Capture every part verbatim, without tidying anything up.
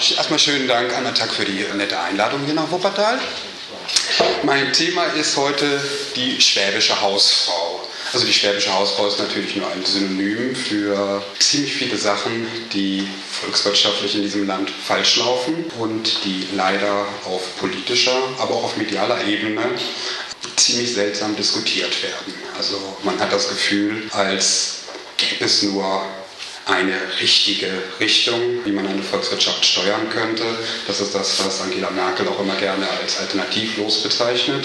Erstmal schönen Dank an Attac für die nette Einladung hier nach Wuppertal. Mein Thema ist heute die schwäbische Hausfrau. Also die schwäbische Hausfrau ist natürlich nur ein Synonym für ziemlich viele Sachen, die volkswirtschaftlich in diesem Land falsch laufen und die leider auf politischer, aber auch auf medialer Ebene ziemlich seltsam diskutiert werden. Also man hat das Gefühl, als gäbe es nur eine richtige Richtung, wie man eine Volkswirtschaft steuern könnte. Das ist das, was Angela Merkel auch immer gerne als alternativlos bezeichnet.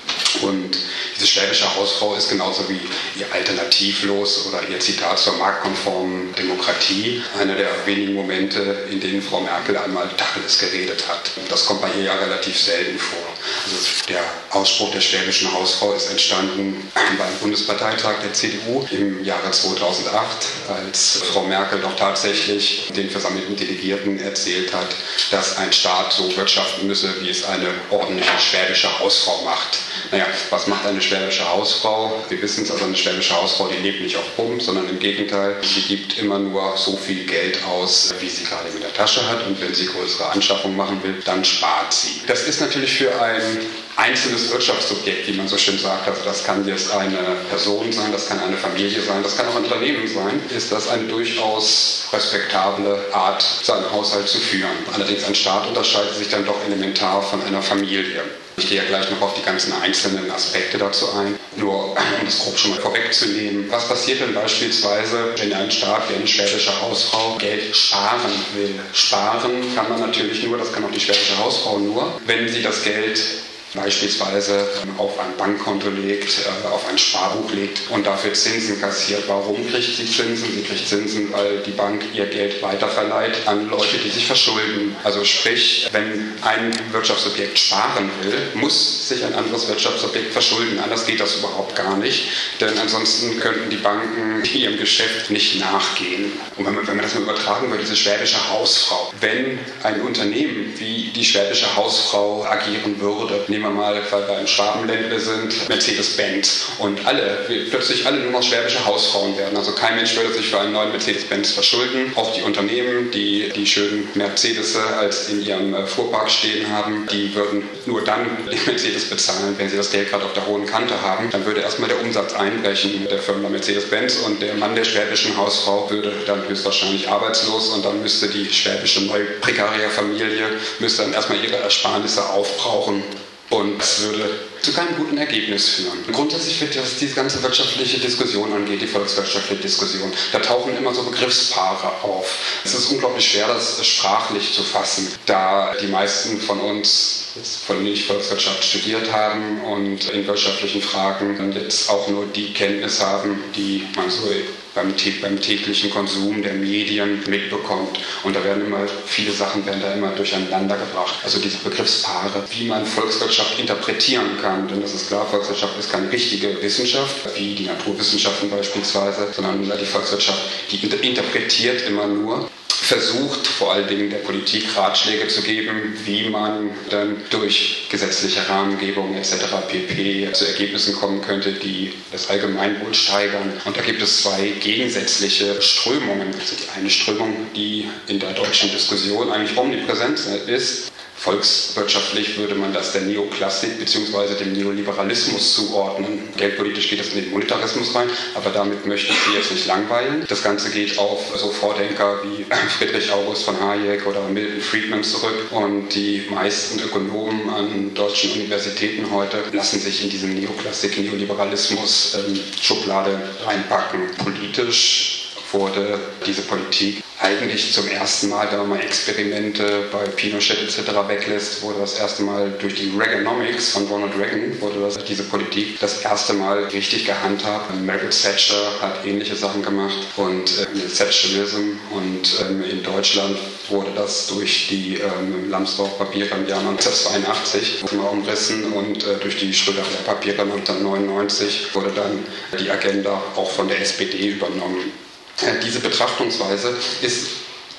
Und diese schwäbische Hausfrau ist genauso wie ihr alternativlos oder ihr Zitat zur marktkonformen Demokratie einer der wenigen Momente, in denen Frau Merkel einmal Tacheles geredet hat. Das kommt bei ihr ja relativ selten vor. Also der Ausspruch der schwäbischen Hausfrau ist entstanden beim Bundesparteitag der C D U im Jahre zweitausendacht, als Frau Merkel doch tatsächlich den versammelten Delegierten erzählt hat, dass ein Staat so wirtschaften müsse, wie es eine ordentliche schwäbische Hausfrau macht. Naja, was macht eine schwäbische Hausfrau? Wir wissen es, also eine schwäbische Hausfrau, die lebt nicht auf Pump, sondern im Gegenteil, sie gibt immer nur so viel Geld aus, wie sie gerade in der Tasche hat, und wenn sie größere Anschaffungen machen will, dann spart sie. Das ist natürlich für ein einzelnes Wirtschaftsobjekt, wie man so schön sagt, also das kann jetzt eine Person sein, das kann eine Familie sein, das kann auch ein Unternehmen sein, ist das eine durchaus respektable Art, seinen Haushalt zu führen. Allerdings ein Staat unterscheidet sich dann doch elementar von einer Familie. Ich gehe ja gleich noch auf die ganzen einzelnen Aspekte dazu ein. Nur um das grob schon mal vorwegzunehmen. Was passiert denn beispielsweise, wenn ein Staat wie eine schwäbische Hausfrau Geld sparen will? Sparen kann man natürlich nur, das kann auch die schwäbische Hausfrau nur, wenn sie das Geld beispielsweise auf ein Bankkonto legt, auf ein Sparbuch legt und dafür Zinsen kassiert. Warum kriegt sie Zinsen? Sie kriegt Zinsen, weil die Bank ihr Geld weiterverleiht an Leute, die sich verschulden. Also sprich, wenn ein Wirtschaftsobjekt sparen will, muss sich ein anderes Wirtschaftsobjekt verschulden. Anders geht das überhaupt gar nicht, denn ansonsten könnten die Banken ihrem Geschäft nicht nachgehen. Und wenn man, wenn man das mal übertragen würde, diese schwäbische Hausfrau, wenn ein Unternehmen wie die schwäbische Hausfrau agieren würde, nehmen wir mal, weil wir im Schwabenländle sind, Mercedes-Benz. Und alle, plötzlich alle nur noch schwäbische Hausfrauen werden. Also kein Mensch würde sich für einen neuen Mercedes-Benz verschulden. Auch die Unternehmen, die die schönen Mercedes als in ihrem Fuhrpark stehen haben, die würden nur dann den Mercedes bezahlen, wenn sie das Geld gerade auf der hohen Kante haben. Dann würde erstmal der Umsatz einbrechen der Firma Mercedes-Benz und der Mann der schwäbischen Hausfrau würde dann höchstwahrscheinlich arbeitslos, und dann müsste die schwäbische Neu-Prekaria-Familie müsste dann erstmal ihre Ersparnisse aufbrauchen. Und das würde zu keinem guten Ergebnis führen. Grundsätzlich wird das diese ganze wirtschaftliche Diskussion angeht, die volkswirtschaftliche Diskussion, da tauchen immer so Begriffspaare auf. Es ist unglaublich schwer, das sprachlich zu fassen, da die meisten von uns von denen ich Volkswirtschaft studiert haben und in wirtschaftlichen Fragen jetzt auch nur die Kenntnis haben, die man so beim, beim täglichen Konsum der Medien mitbekommt. Und da werden immer viele Sachen werden da immer durcheinander gebracht. Also diese Begriffspaare, wie man Volkswirtschaft interpretieren kann. Denn das ist klar, Volkswirtschaft ist keine richtige Wissenschaft, wie die Naturwissenschaften beispielsweise, sondern die Volkswirtschaft, die interpretiert immer nur, versucht vor allen Dingen der Politik Ratschläge zu geben, wie man dann durch gesetzliche Rahmengebung et cetera pp. Zu Ergebnissen kommen könnte, die das Allgemeinwohl steigern. Und da gibt es zwei gegensätzliche Strömungen. Also die eine Strömung, die in der deutschen Diskussion eigentlich omnipräsent ist. Volkswirtschaftlich würde man das der Neoklassik bzw. dem Neoliberalismus zuordnen. Geldpolitisch geht das in den Monetarismus rein, aber damit möchte ich Sie jetzt nicht langweilen. Das Ganze geht auf so Vordenker wie Friedrich August von Hayek oder Milton Friedman zurück, und die meisten Ökonomen an deutschen Universitäten heute lassen sich in diesen Neoklassik, Neoliberalismus ähm, Schublade reinpacken. Politisch wurde diese Politik eigentlich zum ersten Mal, wenn man mal Experimente bei Pinochet et cetera weglässt, wurde das erste Mal durch die Reaganomics von Ronald Reagan, wurde das, diese Politik das erste Mal richtig gehandhabt. Margaret Thatcher hat ähnliche Sachen gemacht und äh, Thatcherism, und ähm, in Deutschland wurde das durch die ähm, Lambsdorff-Papiere im Jahr neunzehnhundertzweiundachtzig umrissen, und äh, durch die Schröder-Papiere neunzehnhundertneunundneunzig wurde dann die Agenda auch von der S P D übernommen. Diese Betrachtungsweise ist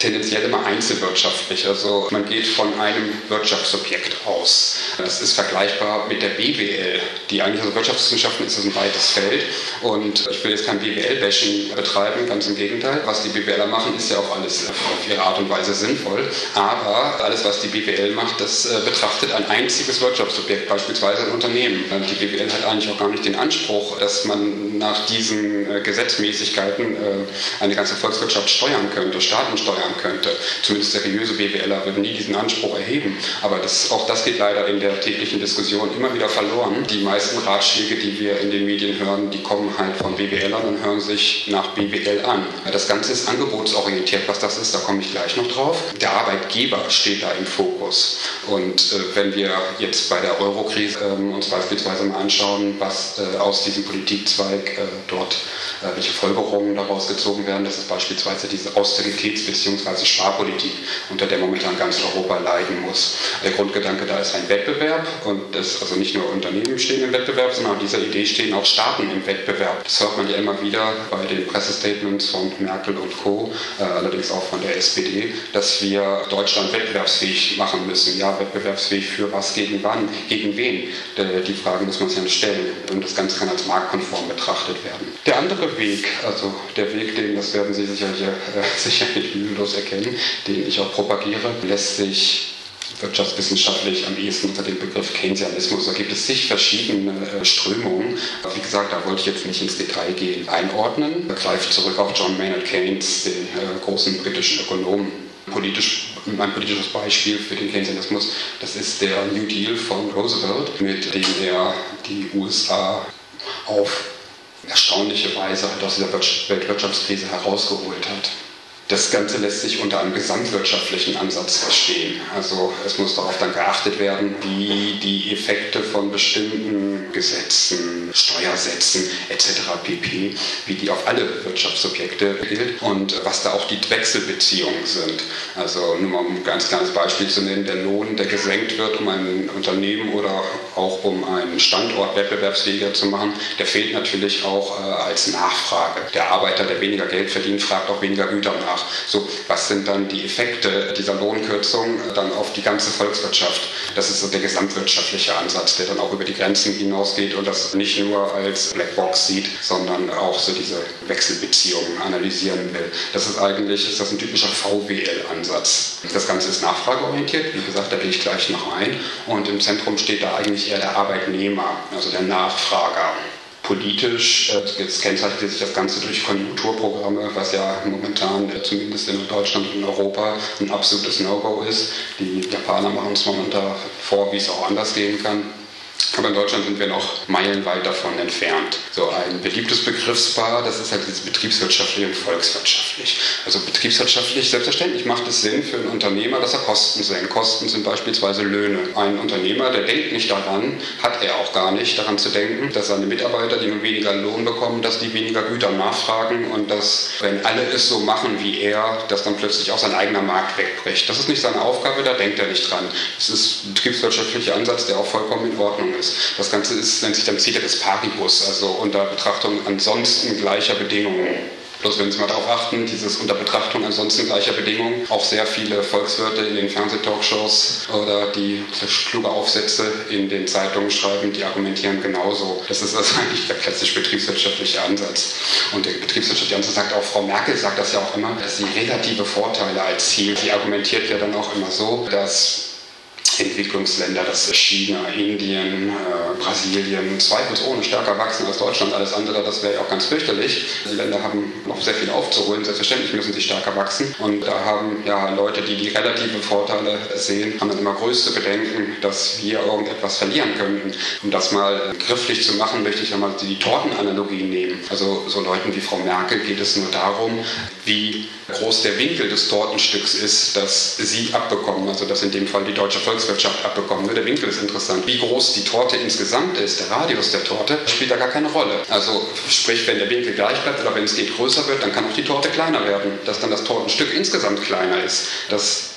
tendenziell immer einzelwirtschaftlich. Also man geht von einem Wirtschaftsobjekt aus. Das ist vergleichbar mit der B W L, die eigentlich, also Wirtschaftswissenschaften ist das ein weites Feld und ich will jetzt kein B W L-Bashing betreiben, ganz im Gegenteil. Was die BWLer machen, ist ja auch alles auf ihre Art und Weise sinnvoll, aber alles, was die B W L macht, das betrachtet ein einziges Wirtschaftsobjekt, beispielsweise ein Unternehmen. Die B W L hat eigentlich auch gar nicht den Anspruch, dass man nach diesen Gesetzmäßigkeiten eine ganze Volkswirtschaft steuern könnte, Staaten steuern könnte. Zumindest seriöse B W Ler würden nie diesen Anspruch erheben. Aber das, auch das geht leider in der täglichen Diskussion immer wieder verloren. Die meisten Ratschläge, die wir in den Medien hören, die kommen halt von B W Lern und hören sich nach B W L an. Das Ganze ist angebotsorientiert. Was das ist, da komme ich gleich noch drauf. Der Arbeitgeber steht da im Fokus. Und äh, wenn wir jetzt bei der Euro-Krise äh, uns beispielsweise mal anschauen, was äh, aus diesem Politikzweig äh, dort, äh, welche Folgerungen daraus gezogen werden, das ist beispielsweise diese Austeritäts- bzw. Sparpolitik, unter der momentan ganz Europa leiden muss. Der Grundgedanke da ist ein Wettbewerb und das, also nicht nur Unternehmen stehen im Wettbewerb, sondern an dieser Idee stehen auch Staaten im Wettbewerb. Das hört man ja immer wieder bei den Pressestatements von Merkel und Co., äh, allerdings auch von der S P D, dass wir Deutschland wettbewerbsfähig machen müssen. Ja, wettbewerbsfähig für was, gegen wann, gegen wen? Die Fragen muss man sich ja nicht stellen und das Ganze kann als marktkonform betrachtet werden. Der andere Weg, also der Weg, den, das werden Sie sicher hier äh, sicherlich mühelos erkennen, den ich auch propagiere, lässt sich wirtschaftswissenschaftlich am ehesten unter dem Begriff Keynesianismus. Da gibt es zig verschiedene äh, Strömungen. Wie gesagt, da wollte ich jetzt nicht ins Detail gehen. Einordnen greift zurück auf John Maynard Keynes, den äh, großen britischen Ökonomen. Politisch, ein politisches Beispiel für den Keynesianismus, das ist der New Deal von Roosevelt, mit dem er die U S A auf erstaunliche Weise aus dieser Weltwirtschaftskrise herausgeholt hat. Das Ganze lässt sich unter einem gesamtwirtschaftlichen Ansatz verstehen. Also es muss darauf dann geachtet werden, wie die Effekte von bestimmten Gesetzen, Steuersätzen et cetera pp., wie die auf alle Wirtschaftsobjekte gilt und was da auch die Wechselbeziehungen sind. Also nur mal um ein ganz kleines Beispiel zu nennen, der Lohn, der gesenkt wird, um ein Unternehmen oder auch um einen Standort wettbewerbsfähiger zu machen, der fehlt natürlich auch äh, als Nachfrage. Der Arbeiter, der weniger Geld verdient, fragt auch weniger Güter nach. So, was sind dann die Effekte dieser Lohnkürzung dann auf die ganze Volkswirtschaft? Das ist so der gesamtwirtschaftliche Ansatz, der dann auch über die Grenzen hinausgeht und das nicht nur als Blackbox sieht, sondern auch so diese Wechselbeziehungen analysieren will. Das ist eigentlich ist das ein typischer V W L-Ansatz. Das Ganze ist nachfrageorientiert, wie gesagt, da gehe ich gleich noch ein. Und im Zentrum steht da eigentlich eher der Arbeitnehmer, also der Nachfrager. Politisch äh, jetzt kennzeichnet sich das Ganze durch Konjunkturprogramme, was ja momentan äh, zumindest in Deutschland und in Europa ein absolutes No-Go ist. Die Japaner machen es momentan vor, wie es auch anders gehen kann. Aber in Deutschland sind wir noch meilenweit davon entfernt. So ein beliebtes Begriffspaar, das ist halt dieses betriebswirtschaftlich und volkswirtschaftlich. Also betriebswirtschaftlich, selbstverständlich macht es Sinn für einen Unternehmer, dass er Kosten senkt. Kosten sind beispielsweise Löhne. Ein Unternehmer, der denkt nicht daran, hat er auch gar nicht daran zu denken, dass seine Mitarbeiter, die nun weniger Lohn bekommen, dass die weniger Güter nachfragen und dass, wenn alle es so machen wie er, dass dann plötzlich auch sein eigener Markt wegbricht. Das ist nicht seine Aufgabe, da denkt er nicht dran. Das ist ein betriebswirtschaftlicher Ansatz, der auch vollkommen in Ordnung ist. Das Ganze ist, nennt sich dann Ceteris Paribus, also unter Betrachtung ansonsten gleicher Bedingungen. Bloß wenn Sie mal darauf achten, dieses unter Betrachtung ansonsten gleicher Bedingungen, auch sehr viele Volkswirte in den Fernsehtalkshows oder die kluge Aufsätze in den Zeitungen schreiben, die argumentieren genauso. Das ist also eigentlich der klassisch betriebswirtschaftliche Ansatz. Und der betriebswirtschaftliche Ansatz sagt auch, Frau Merkel sagt das ja auch immer, dass sie relative Vorteile als Ziel. Sie argumentiert ja dann auch immer so, dass Entwicklungsländer, das ist China, Indien, äh, Brasilien, zweifelsohne stärker wachsen als Deutschland. Alles andere, das wäre ja auch ganz fürchterlich. Die Länder haben noch sehr viel aufzuholen. Selbstverständlich müssen sie stärker wachsen. Und da haben ja Leute, die die relative Vorteile sehen, haben dann immer größte Bedenken, dass wir irgendetwas verlieren könnten. Um das mal grifflich zu machen, möchte ich einmal die Tortenanalogie nehmen. Also so Leuten wie Frau Merkel geht es nur darum, wie groß der Winkel des Tortenstücks ist, das sie abbekommen, also dass in dem Fall die deutsche Volkswirtschaft abbekommen wird. Der Winkel ist interessant. Wie groß die Torte insgesamt ist, der Radius der Torte, spielt da gar keine Rolle. Also sprich, wenn der Winkel gleich bleibt oder wenn es geht größer wird, dann kann auch die Torte kleiner werden, dass dann das Tortenstück insgesamt kleiner ist. Das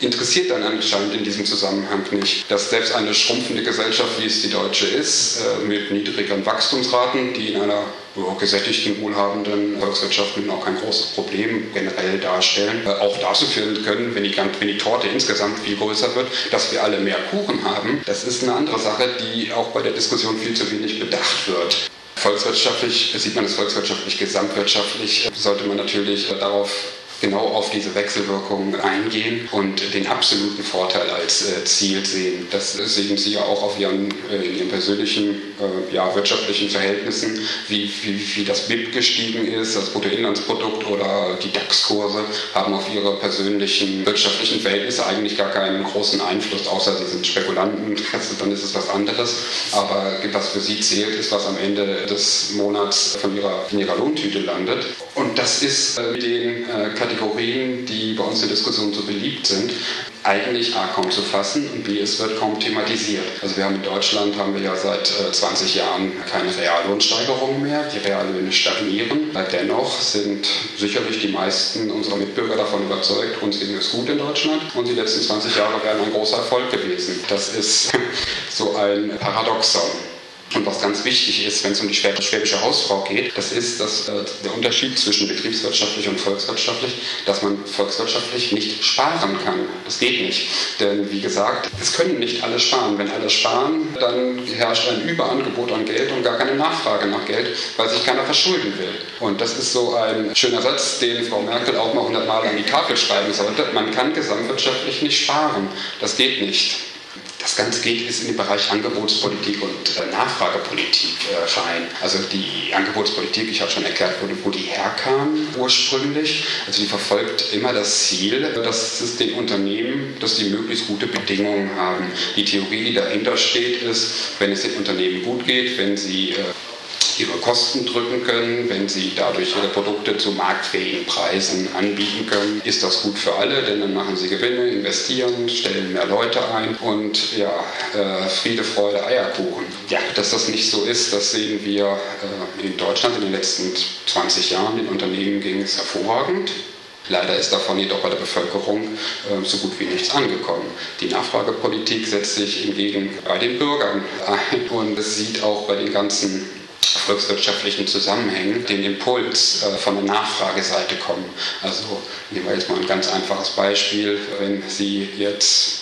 interessiert dann anscheinend in diesem Zusammenhang nicht, dass selbst eine schrumpfende Gesellschaft, wie es die deutsche ist, mit niedrigeren Wachstumsraten, die in einer gesättigten, wohlhabenden Volkswirtschaften auch kein großes Problem generell darstellen, auch dazu führen können, wenn die, wenn die Torte insgesamt viel größer wird, dass wir alle mehr Kuchen haben. Das ist eine andere Sache, die auch bei der Diskussion viel zu wenig bedacht wird. Volkswirtschaftlich, sieht man es volkswirtschaftlich, gesamtwirtschaftlich, sollte man natürlich darauf genau auf diese Wechselwirkungen eingehen und den absoluten Vorteil als äh, Ziel sehen. Das sehen Sie ja auch auf Ihren, äh, in Ihren persönlichen äh, ja, wirtschaftlichen Verhältnissen, wie, wie, wie das B I P gestiegen ist, das Bruttoinlandsprodukt oder die DAX-Kurse haben auf Ihre persönlichen wirtschaftlichen Verhältnisse eigentlich gar keinen großen Einfluss, außer Sie sind Spekulanten, also dann ist es was anderes. Aber was für Sie zählt, ist, was am Ende des Monats von Ihrer, in Ihrer Lohntüte landet. Und das ist äh, mit den äh, Kategorien, die bei uns in Diskussionen so beliebt sind, eigentlich A kaum zu fassen und B, es wird kaum thematisiert. Also wir haben in Deutschland haben wir ja seit äh, zwanzig Jahren keine Reallohnsteigerung mehr, die Reallöhne stagnieren. Dennoch sind sicherlich die meisten unserer Mitbürger davon überzeugt, uns ging es gut in Deutschland und die letzten zwanzig Jahre wären ein großer Erfolg gewesen. Das ist so ein Paradoxon. Und was ganz wichtig ist, wenn es um die schwäbische Hausfrau geht, das ist dass, äh, der Unterschied zwischen betriebswirtschaftlich und volkswirtschaftlich, dass man volkswirtschaftlich nicht sparen kann. Das geht nicht. Denn wie gesagt, es können nicht alle sparen. Wenn alle sparen, dann herrscht ein Überangebot an Geld und gar keine Nachfrage nach Geld, weil sich keiner verschulden will. Und das ist so ein schöner Satz, den Frau Merkel auch mal hundertmal an die Tafel schreiben sollte. Man kann gesamtwirtschaftlich nicht sparen. Das geht nicht. Das Ganze geht ist in den Bereich Angebotspolitik und äh, Nachfragepolitik äh, rein. Also die Angebotspolitik, ich habe schon erklärt, wo, wo die herkam ursprünglich. Also die verfolgt immer das Ziel, dass es den Unternehmen, dass die möglichst gute Bedingungen haben. Die Theorie, die dahinter steht, ist, wenn es den Unternehmen gut geht, wenn sie äh, ihre Kosten drücken können, wenn sie dadurch ihre Produkte zu marktfähigen Preisen anbieten können, ist das gut für alle, denn dann machen sie Gewinne, investieren, stellen mehr Leute ein und ja, äh, Friede, Freude, Eierkuchen. Ja, dass das nicht so ist, das sehen wir äh, in Deutschland in den letzten zwanzig Jahren. Den Unternehmen ging es hervorragend. Leider ist davon jedoch bei der Bevölkerung äh, so gut wie nichts angekommen. Die Nachfragepolitik setzt sich hingegen bei den Bürgern ein und es sieht auch bei den ganzen volkswirtschaftlichen Zusammenhängen den Impuls äh, von der Nachfrageseite kommen. Also nehmen wir jetzt mal ein ganz einfaches Beispiel. Wenn Sie jetzt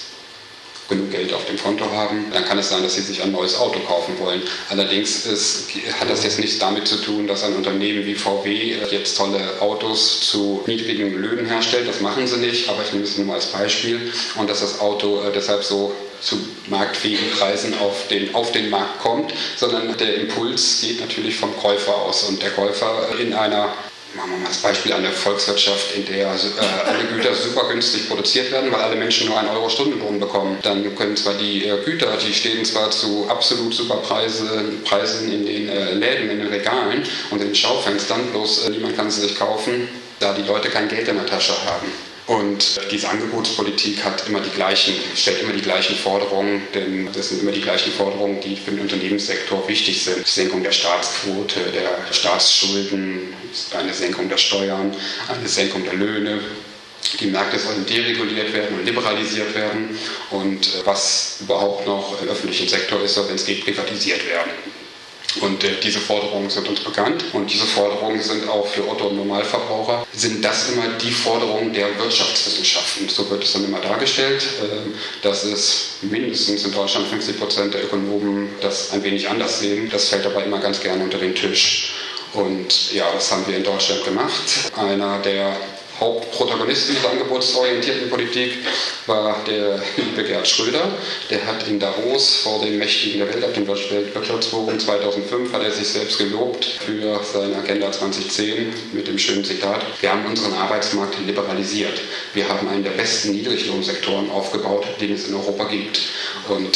genug Geld auf dem Konto haben, dann kann es sein, dass Sie sich ein neues Auto kaufen wollen. Allerdings ist, hat das jetzt nichts damit zu tun, dass ein Unternehmen wie V W jetzt tolle Autos zu niedrigen Löhnen herstellt. Das machen sie nicht, aber ich nehme es nur mal als Beispiel. Und dass das Auto äh, deshalb so zu marktfähigen Preisen auf den, auf den Markt kommt, sondern der Impuls geht natürlich vom Käufer aus. Und der Käufer in einer, machen wir mal als Beispiel, eine Volkswirtschaft, in der äh, alle Güter super günstig produziert werden, weil alle Menschen nur einen Euro Stundenlohn bekommen. Dann können zwar die äh, Güter, die stehen zwar zu absolut super Preise, Preisen in den äh, Läden, in den Regalen und in den Schaufenstern, bloß äh, niemand kann sie sich kaufen, da die Leute kein Geld in der Tasche haben. Und diese Angebotspolitik hat immer die gleichen, stellt immer die gleichen Forderungen, denn das sind immer die gleichen Forderungen, die für den Unternehmenssektor wichtig sind. Die Senkung der Staatsquote, der Staatsschulden, eine Senkung der Steuern, eine Senkung der Löhne. Die Märkte sollen dereguliert werden und liberalisiert werden. Und was überhaupt noch im öffentlichen Sektor ist, soll, wenn es geht, privatisiert werden. Und äh, diese Forderungen sind uns bekannt und diese Forderungen sind auch für Otto und Normalverbraucher, sind das immer die Forderungen der Wirtschaftswissenschaften. So wird es dann immer dargestellt, äh, dass es mindestens in Deutschland fünfzig Prozent der Ökonomen das ein wenig anders sehen. Das fällt dabei immer ganz gerne unter den Tisch. Und ja, das haben wir in Deutschland gemacht. Einer der Hauptprotagonisten dieser angebotsorientierten Politik war der liebe Gerhard Schröder. Der hat in Davos vor den Mächtigen der Welt, auf dem Weltwirtschaftsforum zweitausendfünf, hat er sich selbst gelobt für seine Agenda zweitausendzehn mit dem schönen Zitat: Wir haben unseren Arbeitsmarkt liberalisiert. Wir haben einen der besten Niedriglohnsektoren aufgebaut, den es in Europa gibt. Und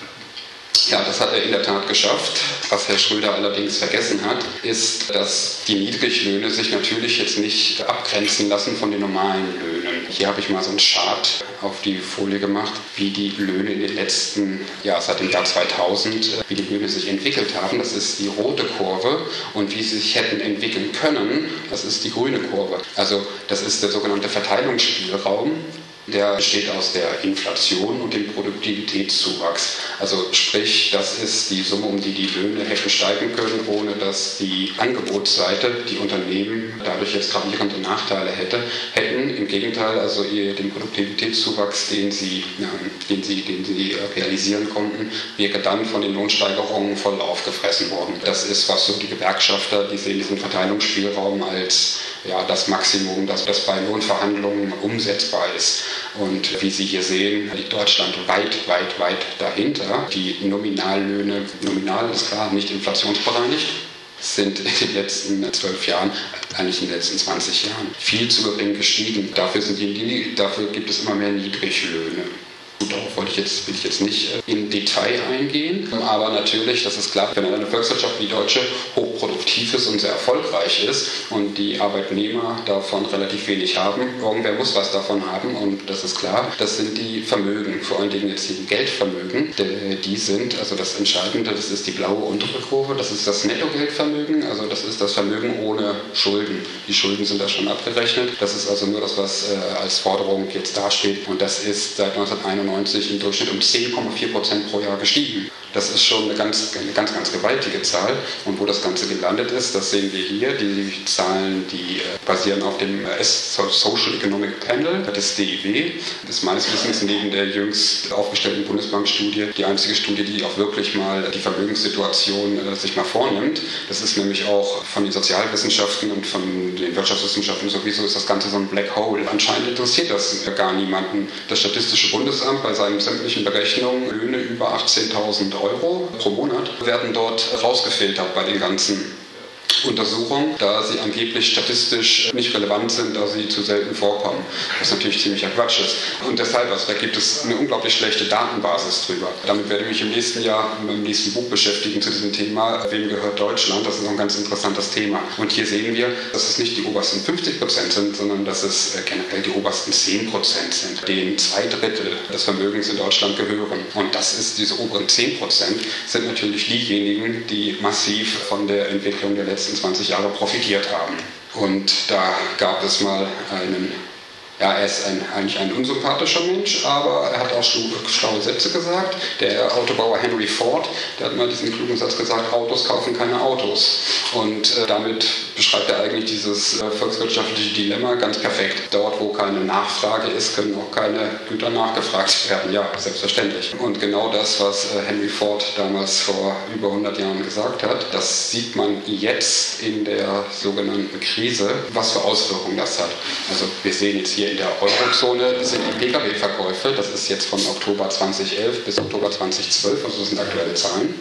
ja, das hat er in der Tat geschafft. Was Herr Schröder allerdings vergessen hat, ist, dass die Niedriglöhne sich natürlich jetzt nicht abgrenzen lassen von den normalen Löhnen. Hier habe ich mal so einen Chart auf die Folie gemacht, wie die Löhne in den letzten, ja seit dem Jahr zweitausend, wie die Löhne sich entwickelt haben. Das ist die rote Kurve und wie sie sich hätten entwickeln können, das ist die grüne Kurve. Also das ist der sogenannte Verteilungsspielraum. Der besteht aus der Inflation und dem Produktivitätszuwachs. Also sprich, das ist die Summe, um die die Löhne hätten steigen können, ohne dass die Angebotsseite, die Unternehmen dadurch jetzt gravierende Nachteile hätte, hätten. Im Gegenteil, also den Produktivitätszuwachs, den sie, ja, den sie, den sie realisieren konnten, wäre dann von den Lohnsteigerungen voll aufgefressen worden. Das ist, was so die Gewerkschafter, die sehen diesen Verteilungsspielraum als ja, das Maximum, das, das bei Lohnverhandlungen umsetzbar ist. Und wie Sie hier sehen, liegt Deutschland weit, weit, weit dahinter. Die Nominallöhne, nominal ist klar, nicht inflationsbereinigt, sind in den letzten zwölf Jahren, eigentlich in den letzten zwanzig Jahren, viel zu gering gestiegen. Dafür, sind die, dafür gibt es immer mehr Niedriglöhne. Darauf wollte ich jetzt, will ich jetzt nicht im Detail eingehen, aber natürlich, das ist klar, wenn eine Volkswirtschaft wie die deutsche hochproduktiv ist und sehr erfolgreich ist und die Arbeitnehmer davon relativ wenig haben, irgendwer muss was davon haben und das ist klar, das sind die Vermögen, vor allen Dingen jetzt die Geldvermögen, die sind, also das Entscheidende, das ist die blaue untere Kurve, das ist das Nettogeldvermögen, also das ist das Vermögen ohne Schulden. Die Schulden sind da schon abgerechnet, das ist also nur das, was äh, als Forderung jetzt dasteht und das ist seit neunzehnhunderteinundneunzig im Durchschnitt um zehn Komma vier Prozent pro Jahr gestiegen. Das ist schon eine ganz, eine ganz, ganz gewaltige Zahl. Und wo das Ganze gelandet ist, das sehen wir hier. Die Zahlen, die basieren auf dem Social Economic Panel des D I W. Das ist meines Wissens neben der jüngst aufgestellten Bundesbankstudie die einzige Studie, die auch wirklich mal die Vermögenssituation äh, sich mal vornimmt. Das ist nämlich auch von den Sozialwissenschaften und von den Wirtschaftswissenschaften sowieso ist das Ganze so ein Black Hole. Anscheinend interessiert das gar niemanden. Das Statistische Bundesamt bei seinen sämtlichen Berechnungen Löhne über achtzehntausend Euro pro Monat werden dort rausgefiltert bei den ganzen Untersuchungen, da sie angeblich statistisch nicht relevant sind, da sie zu selten vorkommen, was natürlich ziemlicher Quatsch ist. Und deshalb, also da gibt es eine unglaublich schlechte Datenbasis drüber. Damit werde ich mich im nächsten Jahr mit dem nächsten Buch beschäftigen zu diesem Thema, wem gehört Deutschland, das ist auch ein ganz interessantes Thema. Und hier sehen wir, dass es nicht die obersten fünfzig Prozent sind, sondern dass es generell die obersten zehn Prozent sind, denen zwei Drittel des Vermögens in Deutschland gehören. Und das ist, diese oberen zehn Prozent sind natürlich diejenigen, die massiv von der Entwicklung der letzten zwanzig Jahre profitiert haben. Und da gab es mal einen, ja, er ist ein, eigentlich ein unsympathischer Mensch, aber er hat auch schlaue Sätze gesagt. Der Autobauer Henry Ford, der hat mal diesen klugen Satz gesagt, Autos kaufen keine Autos. Und äh, damit beschreibt er eigentlich dieses äh, volkswirtschaftliche Dilemma ganz perfekt. Dort, wo keine Nachfrage ist, können auch keine Güter nachgefragt werden. Ja, selbstverständlich. Und genau das, was äh, Henry Ford damals vor über hundert Jahren gesagt hat, das sieht man jetzt in der sogenannten Krise, was für Auswirkungen das hat. Also wir sehen jetzt hier in der Eurozone sind die Pkw-Verkäufe, das ist jetzt von Oktober zweitausendelf bis Oktober zweitausendzwölf, also das sind aktuelle Zahlen,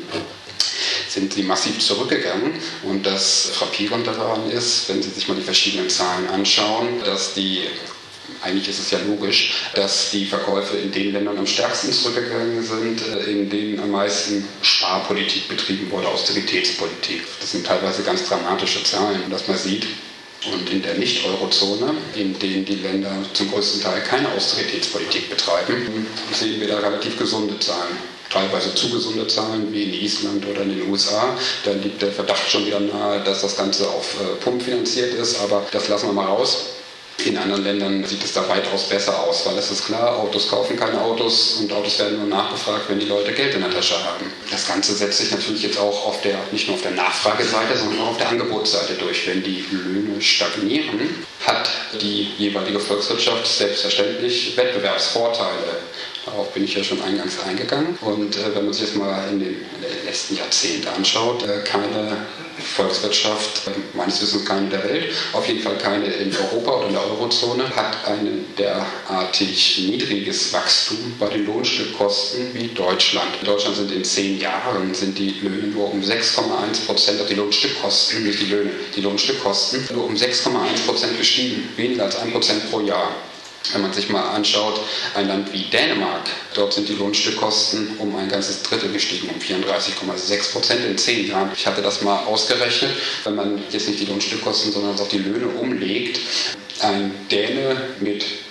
sind sie massiv zurückgegangen. Und das Frappierende daran ist, wenn Sie sich mal die verschiedenen Zahlen anschauen, dass die, eigentlich ist es ja logisch, dass die Verkäufe in den Ländern am stärksten zurückgegangen sind, in denen am meisten Sparpolitik betrieben wurde, Austeritätspolitik. Das sind teilweise ganz dramatische Zahlen, dass man sieht. Und in der Nicht-Eurozone, in denen die Länder zum größten Teil keine Austeritätspolitik betreiben, sehen wir da relativ gesunde Zahlen. Teilweise zu gesunde Zahlen, wie in Island oder in den U S A. Da liegt der Verdacht schon wieder nahe, dass das Ganze auf Pump finanziert ist, aber das lassen wir mal raus. In anderen Ländern sieht es da weitaus besser aus, weil es ist klar, Autos kaufen keine Autos und Autos werden nur nachgefragt, wenn die Leute Geld in der Tasche haben. Das Ganze setzt sich natürlich jetzt auch auf der, nicht nur auf der Nachfrageseite, sondern auch auf der Angebotsseite durch. Wenn die Löhne stagnieren, hat die jeweilige Volkswirtschaft selbstverständlich Wettbewerbsvorteile. Darauf bin ich ja schon eingangs eingegangen. Und äh, wenn man sich jetzt mal in den letzten Jahrzehnten anschaut, äh, keine Volkswirtschaft, äh, meines Wissens keine der Welt, auf jeden Fall keine in Europa oder in der Eurozone, hat ein derartig niedriges Wachstum bei den Lohnstückkosten wie Deutschland. In Deutschland sind in zehn Jahren sind die Löhne nur um sechs Komma eins Prozent, die Lohnstückkosten, nicht die Löhne, die Lohnstückkosten, nur um sechs Komma eins Prozent gestiegen, weniger als ein Prozent pro Jahr. Wenn man sich mal anschaut, ein Land wie Dänemark, dort sind die Lohnstückkosten um ein ganzes Drittel gestiegen, um vierunddreißig Komma sechs Prozent in zehn Jahren. Ich hatte das mal ausgerechnet, wenn man jetzt nicht die Lohnstückkosten, sondern auf die Löhne umlegt. Ein Däne mit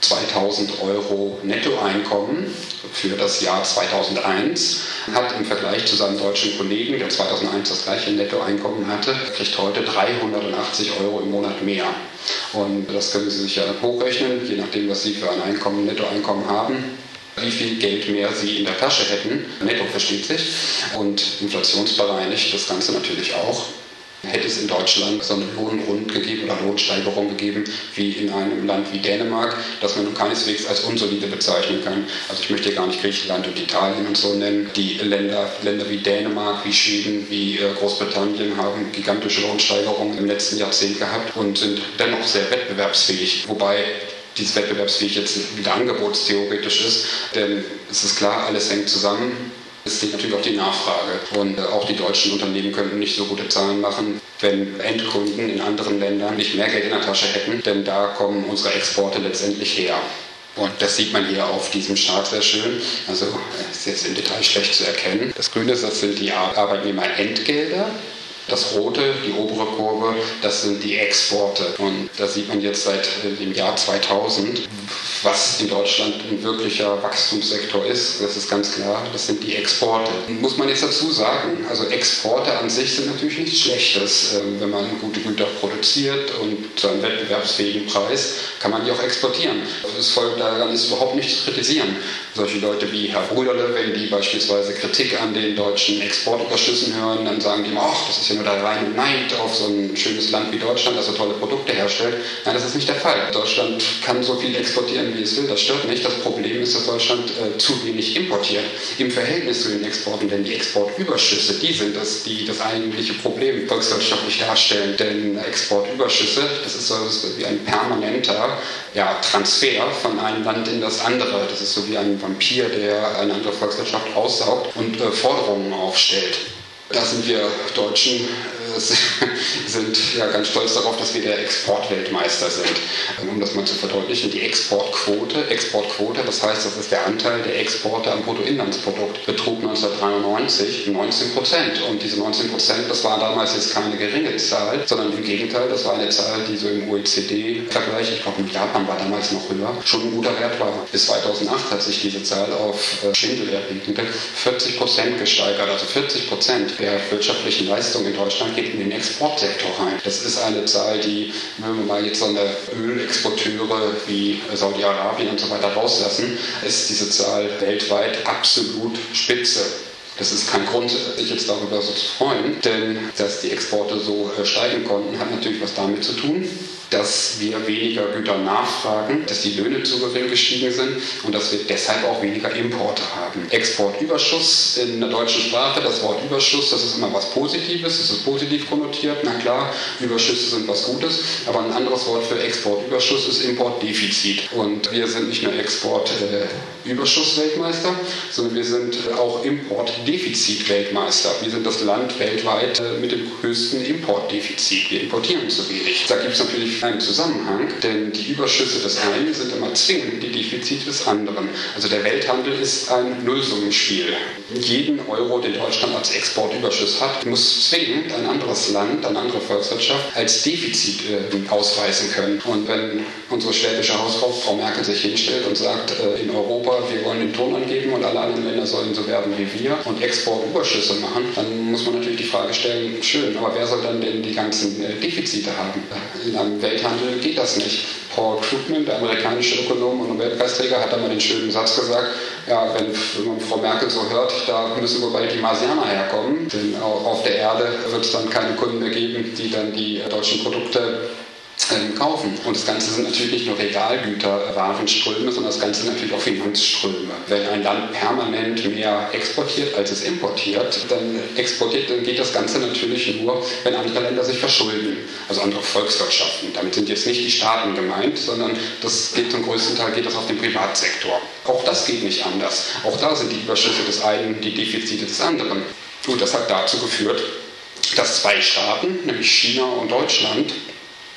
zweitausend Euro Nettoeinkommen für das Jahr zweitausendeins, hat im Vergleich zu seinem deutschen Kollegen, der zweitausendeins das gleiche Nettoeinkommen hatte, kriegt heute dreihundertachtzig Euro im Monat mehr. Und das können Sie sich ja hochrechnen, je nachdem, was Sie für ein Einkommen, Nettoeinkommen haben, wie viel Geld mehr Sie in der Tasche hätten. Netto versteht sich. Und inflationsbereinigt das Ganze natürlich auch. Hätte es in Deutschland so eine Lohnrund gegeben oder Lohnsteigerung gegeben, wie in einem Land wie Dänemark, das man nun keineswegs als unsolide bezeichnen kann. Also ich möchte hier gar nicht Griechenland und Italien und so nennen. Die Länder, Länder wie Dänemark, wie Schweden, wie Großbritannien haben gigantische Lohnsteigerungen im letzten Jahrzehnt gehabt und sind dennoch sehr wettbewerbsfähig. Wobei dieses wettbewerbsfähig jetzt wieder angebotstheoretisch ist, denn es ist klar, alles hängt zusammen. Es liegt natürlich auch die Nachfrage und auch die deutschen Unternehmen könnten nicht so gute Zahlen machen, wenn Endkunden in anderen Ländern nicht mehr Geld in der Tasche hätten, denn da kommen unsere Exporte letztendlich her. Und das sieht man hier auf diesem Chart sehr schön. Also ist jetzt im Detail schlecht zu erkennen. Das Grüne, das sind die Arbeitnehmerentgelder. Das rote, die obere Kurve, das sind die Exporte. Und da sieht man jetzt seit dem Jahr zweitausend, was in Deutschland ein wirklicher Wachstumssektor ist. Das ist ganz klar, das sind die Exporte. Muss man jetzt dazu sagen, also Exporte an sich sind natürlich nichts Schlechtes. Wenn man gute Güter produziert und zu einem wettbewerbsfähigen Preis, kann man die auch exportieren. Das Volk daran ist überhaupt nicht zu kritisieren. Solche Leute wie Herr Brüderle, wenn die beispielsweise Kritik an den deutschen Exportüberschüssen hören, dann sagen die immer, ach, das ist ja nur der reine Neid auf so ein schönes Land wie Deutschland, das so tolle Produkte herstellt. Nein, das ist nicht der Fall. Deutschland kann so viel exportieren, wie es will. Das stört nicht. Das Problem ist, dass Deutschland äh, zu wenig importiert im Verhältnis zu den Exporten. Denn die Exportüberschüsse, die sind das, die das eigentliche Problem volkswirtschaftlich darstellen. Denn Exportüberschüsse, das ist so wie ein permanenter ja, Transfer von einem Land in das andere. Das ist so wie ein Vampir, der eine andere Volkswirtschaft aussaugt und äh, Forderungen aufstellt. Da sind wir Deutschen äh, sind ja ganz stolz darauf, dass wir der Exportweltmeister sind. Um das mal zu verdeutlichen, die Exportquote, Exportquote, das heißt, das ist der Anteil der Exporte am Bruttoinlandsprodukt, betrug neunzehnhundertdreiundneunzig neunzehn Prozent. Und diese neunzehn Prozent, das war damals jetzt keine geringe Zahl, sondern im Gegenteil, das war eine Zahl, die so im O E C D-Vergleich, ich glaube in Japan war damals noch höher, schon ein guter Wert war. Bis zweitausendacht hat sich diese Zahl auf äh, schwindelerregende vierzig Prozent gesteigert, also vierzig Prozent der wirtschaftlichen Leistung in Deutschland geht in den Exportsektor rein. Das ist eine Zahl, die, wenn wir mal jetzt so eine Ölexporteure wie Saudi-Arabien und so weiter rauslassen, ist diese Zahl weltweit absolut spitze. Das ist kein Grund, sich jetzt darüber so zu freuen, denn dass die Exporte so steigen konnten, hat natürlich was damit zu tun, dass wir weniger Güter nachfragen, dass die Löhne zu gering gestiegen sind und dass wir deshalb auch weniger Importe haben. Exportüberschuss in der deutschen Sprache, das Wort Überschuss, das ist immer was Positives, das ist positiv konnotiert, na klar, Überschüsse sind was Gutes, aber ein anderes Wort für Exportüberschuss ist Importdefizit. Und wir sind nicht nur Exportüberschuss-Weltmeister, sondern wir sind auch Importdefizit-Weltmeister. Wir sind das Land weltweit mit dem höchsten Importdefizit. Wir importieren zu wenig. Da gibt es natürlich einen Zusammenhang, denn die Überschüsse des einen sind immer zwingend die Defizite des anderen. Also der Welthandel ist ein Nullsummenspiel. Jeden Euro, den Deutschland als Exportüberschuss hat, muss zwingend ein anderes Land, eine andere Volkswirtschaft als Defizit äh, ausweisen können. Und wenn unsere schwäbische Hausfrau, Frau Merkel, sich hinstellt und sagt, äh, in Europa, wir wollen den Ton angeben und alle anderen Länder sollen so werden wie wir und Exportüberschüsse machen, dann muss man natürlich die Frage stellen, schön, aber wer soll dann denn die ganzen äh, Defizite haben? In einem Welthandel geht das nicht. Paul Krugman, der amerikanische Ökonom und Nobelpreisträger, hat einmal den schönen Satz gesagt, ja, wenn, wenn man Frau Merkel so hört, da müssen wohl bald die Marsianer herkommen, denn auf der Erde wird es dann keine Kunden mehr geben, die dann die deutschen Produkte ähm, kaufen. Und das Ganze sind natürlich nicht nur Regalgüter, Warenströme, sondern das Ganze sind natürlich auch Finanzströme. Wenn ein Land permanent mehr exportiert, als es importiert, dann exportiert, dann geht das Ganze natürlich nur, wenn andere Länder sich verschulden, also andere Volkswirtschaften. Damit sind jetzt nicht die Staaten gemeint, sondern das geht zum größten Teil geht das auf den Privatsektor. Auch das geht nicht anders. Auch da sind die Überschüsse des einen die Defizite des anderen. Und das hat dazu geführt, dass zwei Staaten, nämlich China und Deutschland,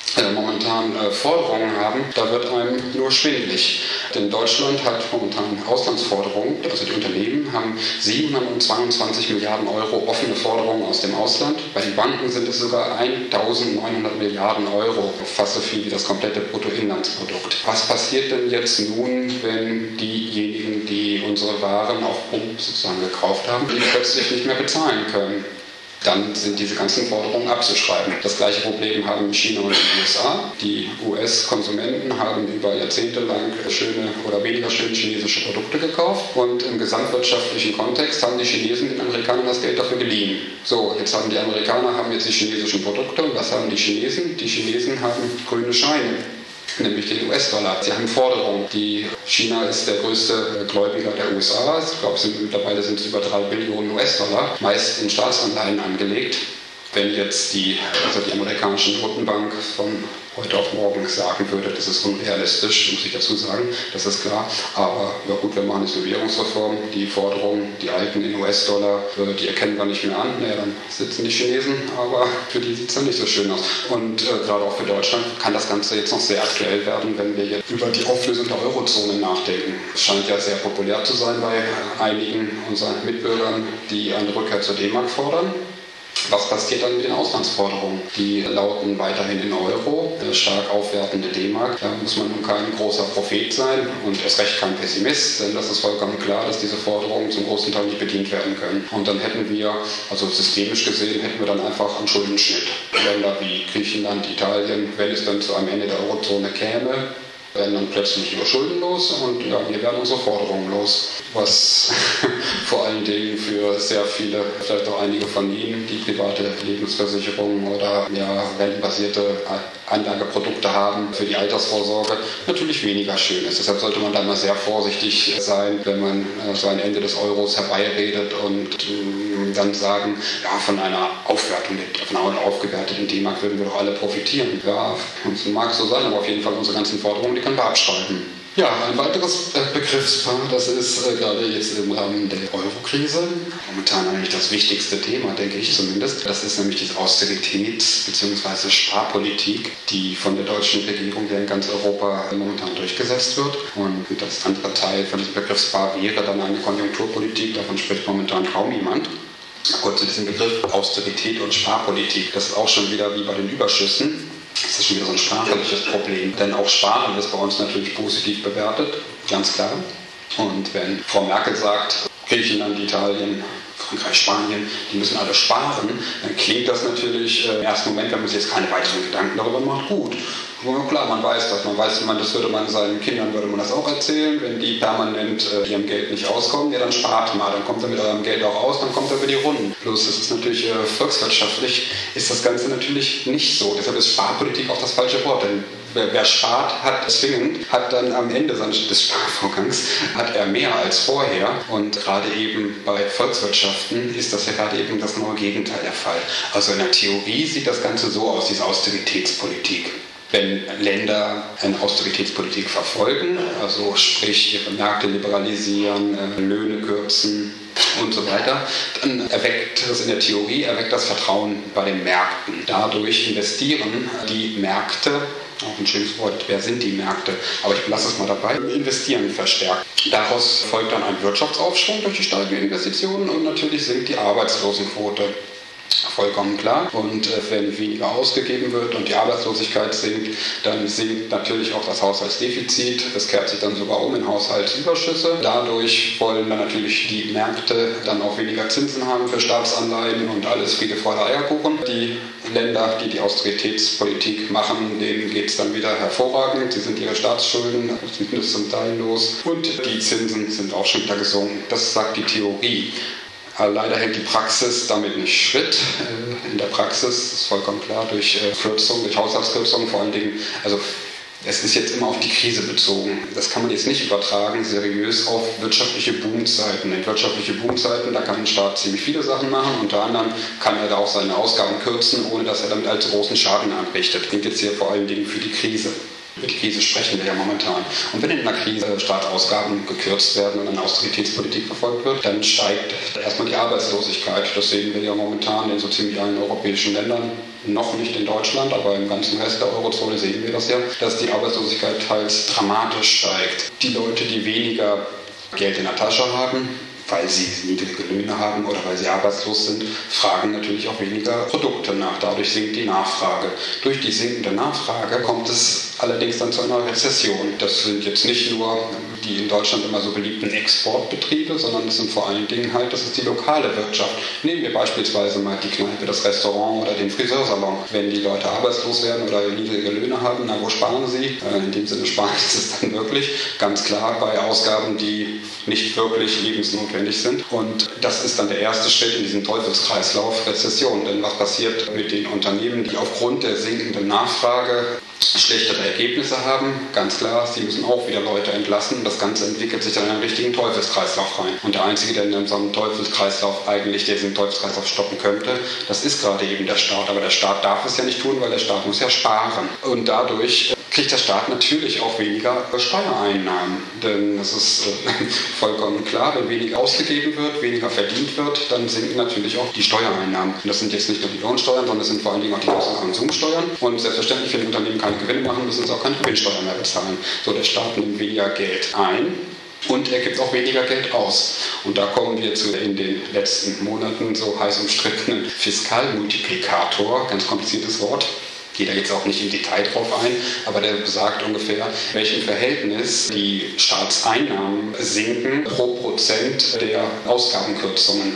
äh, momentan äh, Forderungen haben, da wird einem nur schwindelig. Denn Deutschland hat momentan Auslandsforderungen, also die Unternehmen haben siebenhundertzweiundzwanzig Milliarden Euro offene Forderungen aus dem Ausland. Bei den Banken sind es sogar eintausendneunhundert Milliarden Euro, fast so viel wie das komplette Bruttoinlandsprodukt. Was passiert denn jetzt nun, wenn diejenigen, die unsere Waren auf Pump sozusagen gekauft haben, die plötzlich nicht mehr bezahlen können? Dann sind diese ganzen Forderungen abzuschreiben. Das gleiche Problem haben China und die U S A. Die U S-Konsumenten haben über Jahrzehnte lang schöne oder weniger schöne chinesische Produkte gekauft und im gesamtwirtschaftlichen Kontext haben die Chinesen den Amerikanern das Geld dafür geliehen. So, jetzt haben die Amerikaner haben jetzt die chinesischen Produkte und was haben die Chinesen? Die Chinesen haben grüne Scheine, nämlich den U S-Dollar. Sie haben Forderungen. Die China ist der größte Gläubiger der U S A. Ich glaube, sind, mittlerweile sind es über drei Billionen U S-Dollar, meist in Staatsanleihen angelegt. Wenn jetzt die, also die amerikanische Notenbank von heute auf morgen sagen würde, das ist unrealistisch, muss ich dazu sagen, das ist klar. Aber ja gut, wir machen jetzt eine Währungsreform, die Forderungen, die alten in U S-Dollar, die erkennen wir nicht mehr an. Naja, dann sitzen die Chinesen, aber für die sieht es dann nicht so schön aus. Und äh, gerade auch für Deutschland kann das Ganze jetzt noch sehr aktuell werden, wenn wir jetzt über die Auflösung der Eurozone nachdenken. Es scheint ja sehr populär zu sein bei einigen unserer Mitbürgern, die eine Rückkehr zur D-Mark fordern. Was passiert dann mit den Auslandsforderungen? Die lauten weiterhin in Euro, eine stark aufwertende D-Mark. Da muss man nun kein großer Prophet sein und erst recht kein Pessimist, denn das ist vollkommen klar, dass diese Forderungen zum großen Teil nicht bedient werden können. Und dann hätten wir, also systemisch gesehen, hätten wir dann einfach einen Schuldenschnitt. Länder wie Griechenland, Italien, wenn es dann zu einem Ende der Eurozone käme, werden dann plötzlich ihre Schulden los und ja, wir werden unsere Forderungen los. Was vor allen Dingen für sehr viele, vielleicht auch einige von Ihnen, die private Lebensversicherungen oder ja, rentenbasierte Anlageprodukte haben für die Altersvorsorge, natürlich weniger schön ist. Deshalb sollte man da mal sehr vorsichtig sein, wenn man äh, so ein Ende des Euros herbeiredet und äh, dann sagen, ja, von einer Aufwertung, von einer aufgewerteten D-Mark würden wir doch alle profitieren. Ja, das mag so sein, aber auf jeden Fall unsere ganzen Forderungen, die können wir abschreiben. Ja, ein weiteres äh, Begriffspaar, das ist äh, gerade jetzt im Rahmen der Euro-Krise, momentan eigentlich das wichtigste Thema, denke ich zumindest. Das ist nämlich die Austeritäts- bzw. Sparpolitik, die von der deutschen Regierung ja in ganz Europa momentan durchgesetzt wird. Und das andere Teil von diesem Begriffspaar wäre dann eine Konjunkturpolitik, davon spricht momentan kaum jemand. Kurz zu diesem Begriff Austerität und Sparpolitik, das ist auch schon wieder wie bei den Überschüssen. Das ist schon wieder so ein sprachliches Problem, denn auch Sparen ist bei uns natürlich positiv bewertet, ganz klar. Und wenn Frau Merkel sagt, Griechenland, Italien, Frankreich, Spanien, die müssen alle sparen, dann klingt das natürlich äh, im ersten Moment, wenn man sich jetzt keine weiteren Gedanken darüber macht, gut. Ja, klar, man weiß das. Man weiß, man, das würde man seinen Kindern würde man das auch erzählen, wenn die permanent äh, ihrem Geld nicht auskommen, ja dann spart mal, dann kommt er mit eurem Geld auch aus, dann kommt er über die Runden. Bloß das ist natürlich äh, volkswirtschaftlich, ist das Ganze natürlich nicht so. Deshalb ist Sparpolitik auch das falsche Wort, denn wer, wer spart, hat zwingend, hat dann am Ende des Sparvorgangs, hat er mehr als vorher. Und gerade eben bei Volkswirtschaften ist das ja gerade eben das genaue Gegenteil der Fall. Also in der Theorie sieht das Ganze so aus, diese Austeritätspolitik. Wenn Länder eine Austeritätspolitik verfolgen, also sprich ihre Märkte liberalisieren, äh, Löhne kürzen und so weiter, dann erweckt das in der Theorie erweckt das Vertrauen bei den Märkten. Dadurch investieren die Märkte, auch ein schönes Wort, wer sind die Märkte? Aber ich lasse es mal dabei, investieren verstärkt. Daraus folgt dann ein Wirtschaftsaufschwung durch die steigenden Investitionen und natürlich sinkt die Arbeitslosenquote. Vollkommen klar. Und äh, wenn weniger ausgegeben wird und die Arbeitslosigkeit sinkt, dann sinkt natürlich auch das Haushaltsdefizit. Das kehrt sich dann sogar um in Haushaltsüberschüsse. Dadurch wollen dann natürlich die Märkte dann auch weniger Zinsen haben für Staatsanleihen und alles Friede, Freude, Eierkuchen. Die Länder, die die Austeritätspolitik machen, denen geht es dann wieder hervorragend. Sie sind ihre Staatsschulden sind zum Teil los und die Zinsen sind auch schon wieder gesunken. Das sagt die Theorie. Leider hält die Praxis damit nicht Schritt. In der Praxis ist vollkommen klar, durch Kürzungen, durch Haushaltskürzungen vor allen Dingen, also es ist jetzt immer auf die Krise bezogen. Das kann man jetzt nicht übertragen, seriös auf wirtschaftliche Boomzeiten. In wirtschaftliche Boomzeiten, da kann ein Staat ziemlich viele Sachen machen. Unter anderem kann er da auch seine Ausgaben kürzen, ohne dass er damit allzu großen Schaden anrichtet. Das klingt jetzt hier vor allen Dingen für die Krise. Über die Krise sprechen wir ja momentan. Und wenn in einer Krise Staatsausgaben gekürzt werden und eine Austeritätspolitik verfolgt wird, dann steigt erstmal die Arbeitslosigkeit. Das sehen wir ja momentan in so ziemlich allen europäischen Ländern. Noch nicht in Deutschland, aber im ganzen Rest der Eurozone sehen wir das ja, dass die Arbeitslosigkeit teils dramatisch steigt. Die Leute, die weniger Geld in der Tasche haben, weil sie niedrige Löhne haben oder weil sie arbeitslos sind, fragen natürlich auch weniger Produkte nach. Dadurch sinkt die Nachfrage. Durch die sinkende Nachfrage kommt es allerdings dann zu einer Rezession. Das sind jetzt nicht nur die in Deutschland immer so beliebten Exportbetriebe, sondern es sind vor allen Dingen halt, das ist die lokale Wirtschaft. Nehmen wir beispielsweise mal die Kneipe, das Restaurant oder den Friseursalon. Wenn die Leute arbeitslos werden oder niedrige Löhne haben, na wo sparen sie? In dem Sinne sparen sie es dann wirklich. Ganz klar bei Ausgaben, die nicht wirklich lebensnotwendig sind. Und das ist dann der erste Schritt in diesem Teufelskreislauf Rezession. Denn was passiert mit den Unternehmen, die aufgrund der sinkenden Nachfrage schlechtere Ergebnisse haben? Ganz klar, sie müssen auch wieder Leute entlassen. Das Ganze entwickelt sich dann in einen richtigen Teufelskreislauf rein. Und der Einzige, der in so einem Teufelskreislauf eigentlich diesen Teufelskreislauf stoppen könnte, das ist gerade eben der Staat. Aber der Staat darf es ja nicht tun, weil der Staat muss ja sparen. Und dadurch kriegt der Staat natürlich auch weniger Steuereinnahmen. Denn es ist äh, vollkommen klar, wenn weniger ausgegeben wird, weniger verdient wird, dann sinken natürlich auch die Steuereinnahmen. Und das sind jetzt nicht nur die Lohnsteuern, sondern es sind vor allen Dingen auch die großen Konsumsteuern. Und selbstverständlich, wenn Unternehmen keine Gewinne machen, müssen sie auch keine Gewinnsteuer mehr bezahlen. So, der Staat nimmt weniger Geld ein. Und er gibt auch weniger Geld aus. Und da kommen wir zu in den letzten Monaten so heiß umstrittenen Fiskalmultiplikator, ganz kompliziertes Wort. Ich gehe da jetzt auch nicht im Detail drauf ein, aber der besagt ungefähr, welchem Verhältnis die Staatseinnahmen sinken pro Prozent der Ausgabenkürzungen.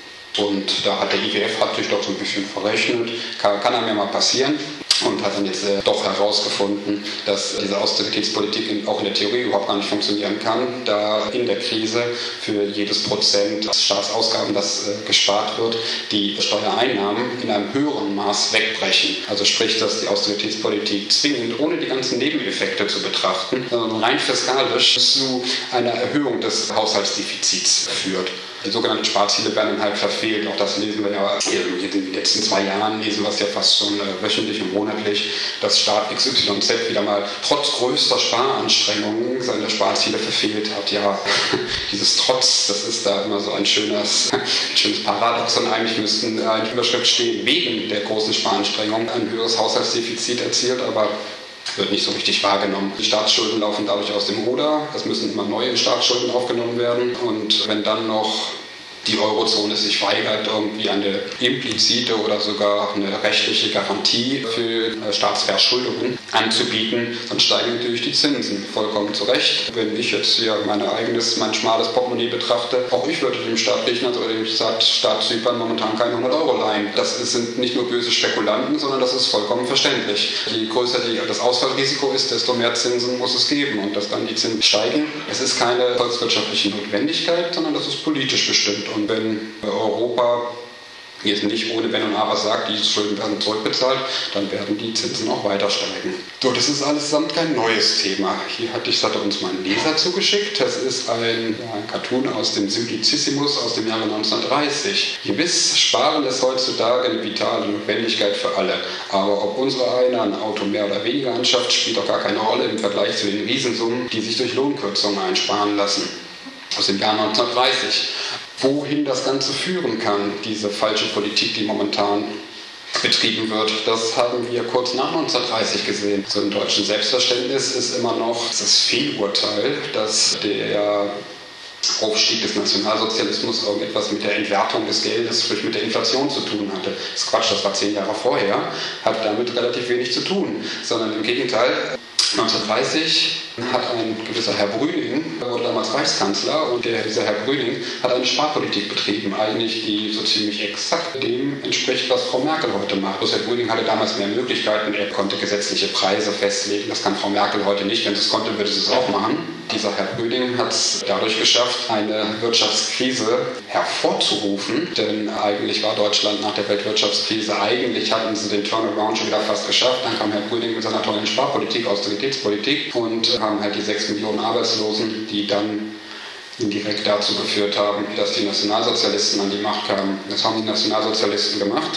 Und da hat der I W F hat sich doch so ein bisschen verrechnet, kann, kann einem ja mal passieren. Und hat dann jetzt äh, doch herausgefunden, dass diese Austeritätspolitik in, auch in der Theorie überhaupt gar nicht funktionieren kann, da in der Krise für jedes Prozent Staatsausgaben, das äh, gespart wird, die Steuereinnahmen in einem höheren Maß wegbrechen. Also sprich, dass die Austeritätspolitik zwingend, ohne die ganzen Nebeneffekte zu betrachten, sondern rein fiskalisch zu einer Erhöhung des Haushaltsdefizits führt. Die sogenannten Sparziele werden dann halt verfehlt. Auch das lesen wir ja in den letzten zwei Jahren, lesen wir es ja fast schon äh, wöchentlich und monatlich, dass Staat X Y Z wieder mal trotz größter Sparanstrengungen seine Sparziele verfehlt hat. Ja, dieses Trotz, das ist da immer so ein schönes, ein schönes Paradoxon. Eigentlich müssten eine Überschrift stehen, wegen der großen Sparanstrengungen ein höheres Haushaltsdefizit erzielt, aber wird nicht so richtig wahrgenommen. Die Staatsschulden laufen dadurch aus dem Ruder. Es müssen immer neue Staatsschulden aufgenommen werden. Und wenn dann noch die Eurozone sich weigert, irgendwie eine implizite oder sogar eine rechtliche Garantie für Staatsverschuldungen anzubieten, dann steigen natürlich die Zinsen. Vollkommen zu Recht. Wenn ich jetzt hier mein eigenes, mein schmales Portemonnaie betrachte, auch ich würde dem Staat Griechenland oder dem Staat, Staat Zypern momentan keine hundert Euro leihen. Das sind nicht nur böse Spekulanten, sondern das ist vollkommen verständlich. Je größer die, das Ausfallrisiko ist, desto mehr Zinsen muss es geben. Und dass dann die Zinsen steigen, es ist keine volkswirtschaftliche Notwendigkeit, sondern das ist politisch bestimmt. Und wenn Europa jetzt nicht ohne Wenn und Aber sagt, die Schulden werden zurückbezahlt, dann werden die Zinsen auch weiter steigen. So, das ist allesamt kein neues Thema. Hier hatte ich hatte uns mal einen Leser zugeschickt. Das ist ein, ja, ein Cartoon aus dem Simplicissimus aus dem Jahre neunzehnhundertdreißig. Gewiss, Sparen ist heutzutage eine vitale Notwendigkeit für alle. Aber ob unsere einer ein Auto mehr oder weniger anschafft, spielt doch gar keine Rolle im Vergleich zu den Riesensummen, die sich durch Lohnkürzungen einsparen lassen. Aus dem Jahr neunzehnhundertdreißig. Wohin das Ganze führen kann, diese falsche Politik, die momentan betrieben wird, das haben wir kurz nach neunzehnhundertdreißig gesehen. So im deutschen Selbstverständnis ist immer noch das Fehlurteil, dass der Aufstieg des Nationalsozialismus irgendetwas mit der Entwertung des Geldes, sprich mit der Inflation zu tun hatte. Das ist Quatsch, das war zehn Jahre vorher, hat damit relativ wenig zu tun, sondern im Gegenteil. neunzehnhundertdreißig hat ein gewisser Herr Brüning, der wurde damals Reichskanzler, und der, dieser Herr Brüning hat eine Sparpolitik betrieben, eigentlich die so ziemlich exakt dem entspricht, was Frau Merkel heute macht. Bloß Herr Brüning hatte damals mehr Möglichkeiten, er konnte gesetzliche Preise festlegen, das kann Frau Merkel heute nicht, wenn sie es konnte, würde sie es auch machen. Dieser Herr Brüning hat es dadurch geschafft, eine Wirtschaftskrise hervorzurufen, denn eigentlich war Deutschland nach der Weltwirtschaftskrise, eigentlich hatten sie den Turnaround schon wieder fast geschafft, dann kam Herr Brüning mit seiner tollen Sparpolitik, Austeritätspolitik, und haben halt die sechs Millionen Arbeitslosen, die dann indirekt dazu geführt haben, dass die Nationalsozialisten an die Macht kamen. Das haben die Nationalsozialisten gemacht.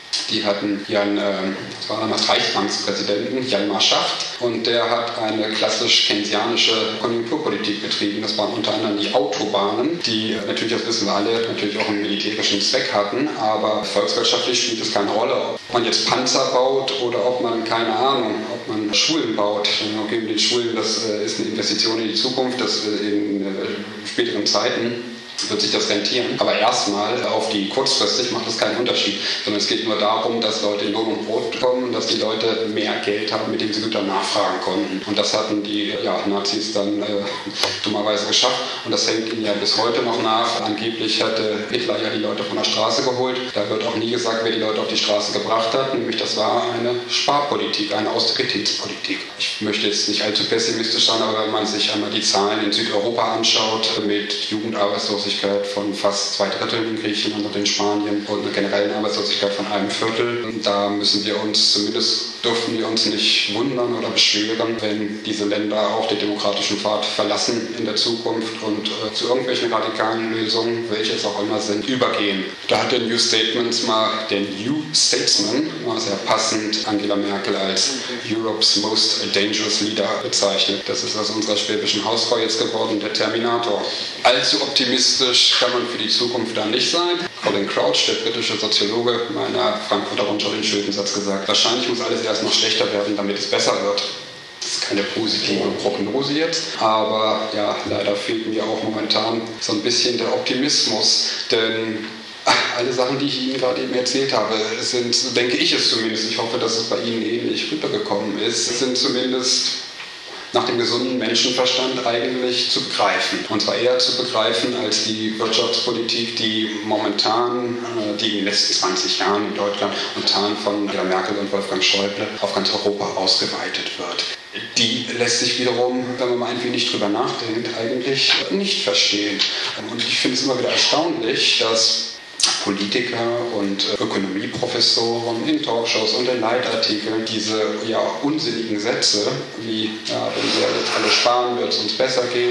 Die hatten Jan, äh, das war damals Reichsbankspräsidenten, Hjalmar Schacht, und der hat eine klassisch keynesianische Konjunkturpolitik betrieben. Das waren unter anderem die Autobahnen, die natürlich, das wissen wir alle, natürlich auch einen militärischen Zweck hatten, aber volkswirtschaftlich spielt es keine Rolle. Ob man jetzt Panzer baut oder ob man, keine Ahnung, ob man Schulen baut. Okay, mit den Schulen, das ist eine Investition in die Zukunft, das in späteren Zeiten wird sich das rentieren. Aber erstmal auf die kurzfristig macht das keinen Unterschied, sondern es geht nur darum, dass Leute in Lohn und Brot bekommen und dass die Leute mehr Geld haben, mit dem sie Güter nachfragen konnten. Und das hatten die ja, Nazis dann äh, dummerweise geschafft. Und das hängt ihnen ja bis heute noch nach. Angeblich hatte Hitler ja die Leute von der Straße geholt. Da wird auch nie gesagt, wer die Leute auf die Straße gebracht hat. Nämlich das war eine Sparpolitik, eine Austeritätspolitik. Ich möchte jetzt nicht allzu pessimistisch sein, aber wenn man sich einmal die Zahlen in Südeuropa anschaut, mit Jugendarbeitslosigkeit von fast zwei Dritteln in Griechenland und in Spanien und einer generellen Arbeitslosigkeit von einem Viertel. Da müssen wir uns, zumindest dürfen wir uns nicht wundern oder beschweren, wenn diese Länder auch den demokratischen Pfad verlassen in der Zukunft und äh, zu irgendwelchen radikalen Lösungen, welche es auch immer sind, übergehen. Da hat der New Statesman mal, der New Statesman, mal sehr passend Angela Merkel als Europe's most dangerous leader bezeichnet. Das ist aus unserer schwäbischen Hausfrau jetzt geworden, der Terminator. Allzu optimistisch kann man für die Zukunft da nicht sein. Colin Crouch, der britische Soziologe, meiner Frankfurter Rundschau den schönen Satz gesagt, wahrscheinlich muss alles erst noch schlechter werden, damit es besser wird. Das ist keine positive Prognose jetzt, aber ja, leider fehlt mir auch momentan so ein bisschen der Optimismus, denn alle Sachen, die ich Ihnen gerade eben erzählt habe, sind, so denke ich es zumindest, ich hoffe, dass es bei Ihnen ähnlich rübergekommen ist, sind zumindest nach dem gesunden Menschenverstand eigentlich zu begreifen. Und zwar eher zu begreifen als die Wirtschaftspolitik, die momentan, die in den letzten zwanzig Jahren in Deutschland momentan von Angela Merkel und Wolfgang Schäuble auf ganz Europa ausgeweitet wird. Die lässt sich wiederum, wenn man mal ein wenig drüber nachdenkt, eigentlich nicht verstehen. Und ich finde es immer wieder erstaunlich, dass Politiker und Ökonomieprofessoren in Talkshows und in Leitartikeln diese ja, unsinnigen Sätze wie, ja, wenn wir jetzt alle sparen, wird es uns besser gehen,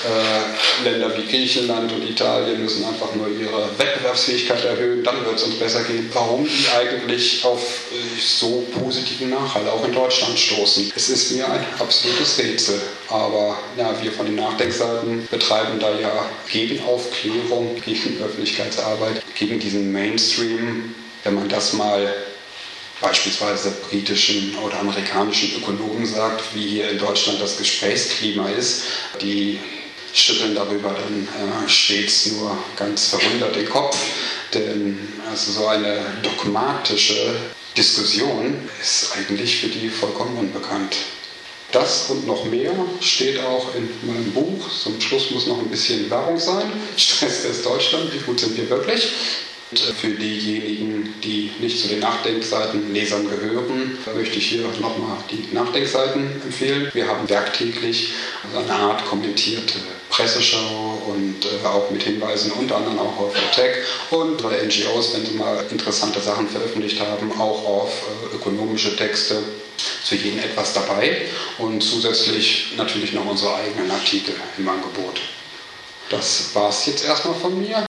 äh, Länder wie Griechenland und Italien müssen einfach nur ihre Wettbewerbsfähigkeit erhöhen, dann wird es uns besser gehen. Warum die eigentlich auf äh, so positiven Nachhall auch in Deutschland stoßen, es ist mir ein absolutes Rätsel. Aber ja, wir von den Nachdenkseiten betreiben da ja gegen Aufklärung, gegen Öffentlichkeitsarbeit, gegen diesen Mainstream, wenn man das mal beispielsweise britischen oder amerikanischen Ökonomen sagt, wie hier in Deutschland das Gesprächsklima ist, die schütteln darüber dann äh, stets nur ganz verwundert den Kopf, denn also so eine dogmatische Diskussion ist eigentlich für die vollkommen unbekannt. Das und noch mehr steht auch in meinem Buch. Zum Schluss muss noch ein bisschen Werbung sein. Stresstest Deutschland, wie gut sind wir wirklich? Und für diejenigen, die nicht zu den Nachdenkseiten-Lesern gehören, möchte ich hier nochmal die Nachdenkseiten empfehlen. Wir haben werktäglich eine Art kommentierte Presseschau und äh, auch mit Hinweisen unter anderem auch auf Tech und bei N G Os, wenn sie mal interessante Sachen veröffentlicht haben, auch auf äh, ökonomische Texte. Für jeden etwas dabei und zusätzlich natürlich noch unsere eigenen Artikel im Angebot. Das war es jetzt erstmal von mir.